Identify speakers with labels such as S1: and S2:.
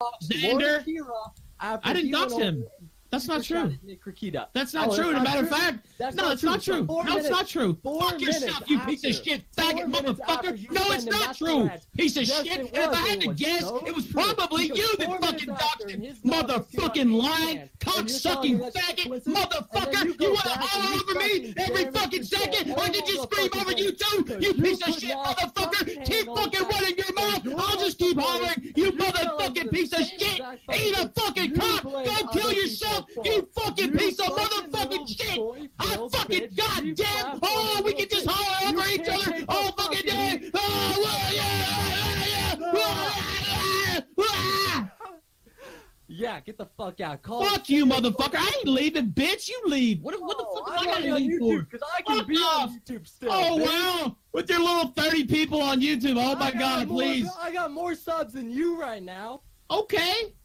S1: Xander. I didn't dox him. That's not true. That's not true. As a matter of fact, no, it's not true. No, it's not true. Fuck yourself, you piece of shit, faggot motherfucker. No, it's not true. Piece of shit. And if I had to guess, it was probably you that fucking doxed him. Motherfucking lying, cock-sucking faggot motherfucker. You want to holler over me every fucking second? I can just scream over you too, you piece of shit motherfucker. Keep fucking running your mouth. I'll just keep hollering. You motherfucking piece of shit. Eat a fucking cock. Go kill yourself. You fucking piece of motherfucking shit! I fucking goddamn! Oh, we can just holler over each other all fucking day! Oh,
S2: yeah, get the fuck out.
S1: Fuck you, motherfucker! I ain't leaving, bitch! You leave! What the fuck am I gotta leave for?
S2: Because I can be on YouTube still.
S1: Oh, wow! With your little 30 people on YouTube, oh my god, please!
S2: I got more subs than you right now.
S1: Okay!